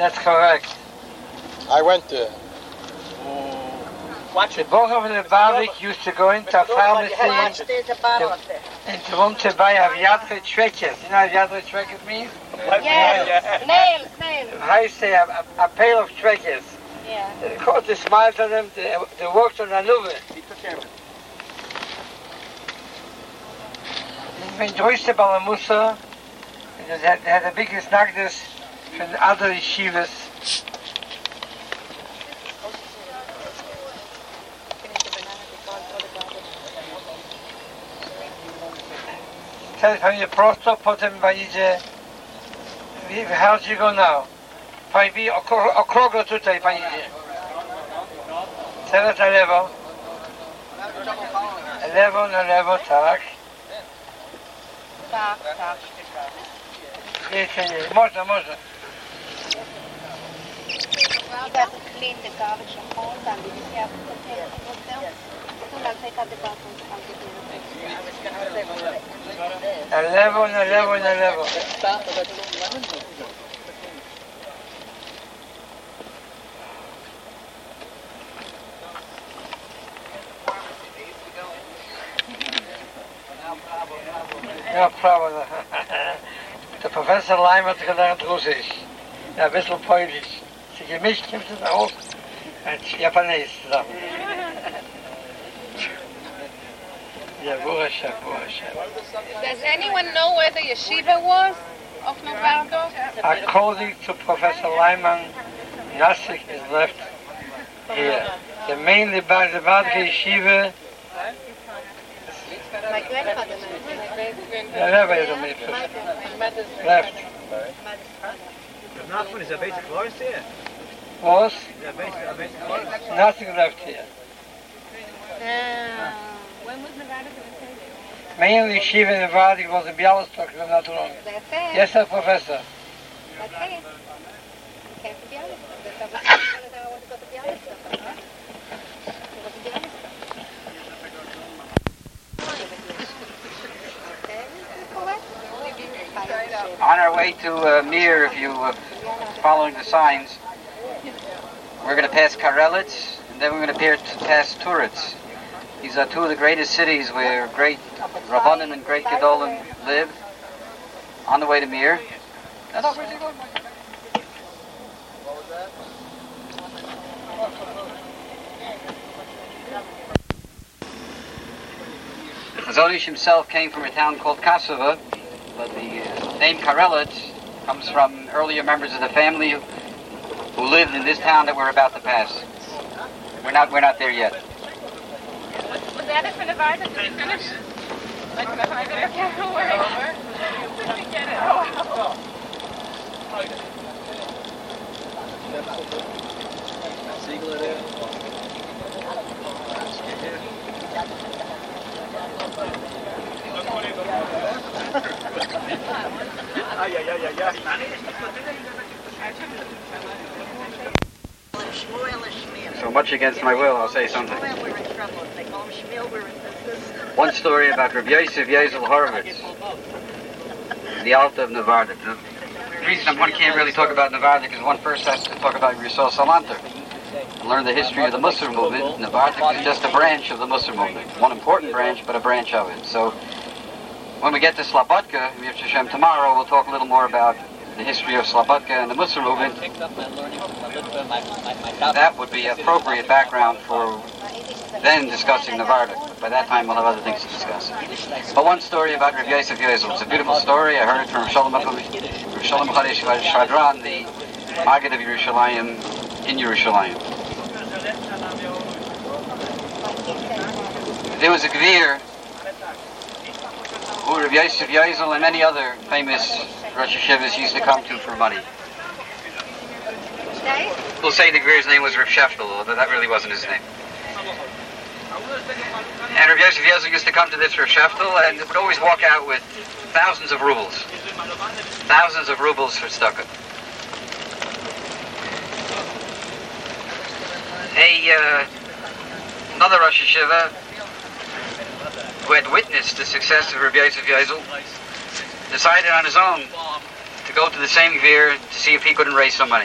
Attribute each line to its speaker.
Speaker 1: That's correct.
Speaker 2: I went there.
Speaker 1: Watch it. The Bochum of the Bardik used to go into a pharmacy
Speaker 3: There's a bottle up there.
Speaker 1: and to want to buy aviatre trekkers. You know what aviatre trekkers means?
Speaker 3: Yes. Names.
Speaker 1: How you say a pail of trekkers.
Speaker 3: Yeah.
Speaker 1: Of course, they smiled at them. They worked on Anuve. When Joyce Balamusa, they had the biggest nagdas from the other yeshivas. Panie prosto, potem idzie. How do you go now? Pani okrągło tutaj pani idzie. Teraz na lewo. Na lewo, tak.
Speaker 3: Tak.
Speaker 1: Nie. Można.
Speaker 3: You got to clean the garbage and all that. You just have to take it down. So I'll take out the bathrooms and get
Speaker 1: Na lewo. Ja, prawo. Der Professor Leim hat gelernt Russisch. Ja, ein bisschen Polnisch. Sie gemischt, kommt es auch als Japanes zusammen. Ja, Burasha.
Speaker 4: Does anyone know where the yeshiva was of Novardo?
Speaker 1: According to Professor Lyman, Nasik is left here. The mainly by the Badge Yeshiva.
Speaker 3: My grandfather
Speaker 1: Left.
Speaker 5: The last one is a basic forest here.
Speaker 1: Was?
Speaker 5: A basic forest.
Speaker 1: Nothing left here.
Speaker 4: When was Nevada going to take it?
Speaker 1: Mainly Yeshiva in Nevada was in Bialystok, if I'm not wrong.
Speaker 3: That's it.
Speaker 1: Yes, sir, Professor.
Speaker 3: That's it. You came to Bialystok. I want to go to Bialystok.
Speaker 6: On our way to Mir, if you following the signs, we're going to pass Karelitz, and then we're going to pass Turitz. These are two of the greatest cities where great Rabbanim and great Gedolim live. On the way to Mir. Zonish himself came from a town called Kasova, but the name Karelitz comes from earlier members of the family who lived in this town that we're about to pass. We're not there yet.
Speaker 4: Was that it for Nevada? Did you finish? Like Nevada? Okay, don't worry. Did we get it? Oh,
Speaker 6: So much against my will, I'll say something. One story about Rabbi Yosef Yezel Horowitz, the Alta of Nevada. The reason one can't really talk about Nevada is one first has to talk about Yisrael Salanter and learn the history of the Musar movement. Nevada is just a branch of the Musar movement. One important branch, but a branch of it. So when we get to Slobodka, Hashem, tomorrow, we'll talk a little more about the history of Slobodka and the Musar movement. That would be appropriate background for then discussing Nevada. By that time, we'll have other things to discuss. But one story about Rabbi Yosef Yezel. It's a beautiful story. I heard it from Shalom Chadesh Shadran, the Maggid of Yerushalayim in Yerushalayim. There was a Gvir who Rabbi Yosef Yezel and many other famous Rosh Hashivas used to come to for money. We'll say the Gvir's name was Rav Sheftel, although that really wasn't his name. And Rabbi Yosef Yezel used to come to this Rav Sheftel and would always walk out with thousands of rubles. Thousands of rubles for tzedakah. Another Rosh Hashiva who had witnessed the success of Rabbi Yosef Yezel decided on his own to go to the same Gvir to see if he couldn't raise some money.